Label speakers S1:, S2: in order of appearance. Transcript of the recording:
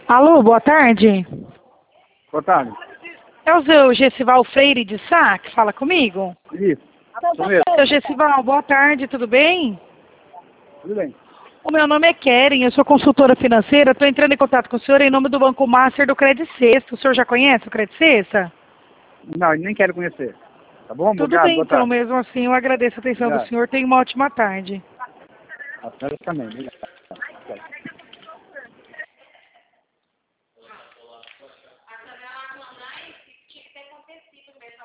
S1: Alô, boa tarde.
S2: Boa tarde.
S1: É o seu Gessival Freire de Sá que fala comigo?
S2: Isso. Sou mesmo.
S1: Seu Gessival, boa tarde, tudo bem?
S2: Tudo bem.
S1: O meu nome é Keren, eu sou consultora financeira, estou entrando em contato com o senhor em nome do Banco Master do Credit Sexta. O senhor já conhece o Credit Sexta?
S2: Não, nem quero conhecer. Tá bom?
S1: Tudo
S2: Obrigado,
S1: bem,
S2: boa
S1: então,
S2: tarde.
S1: mesmo assim, eu agradeço a atenção do
S2: Obrigado.
S1: senhor. Tenha uma ótima tarde.
S2: A senhora também. Obrigado.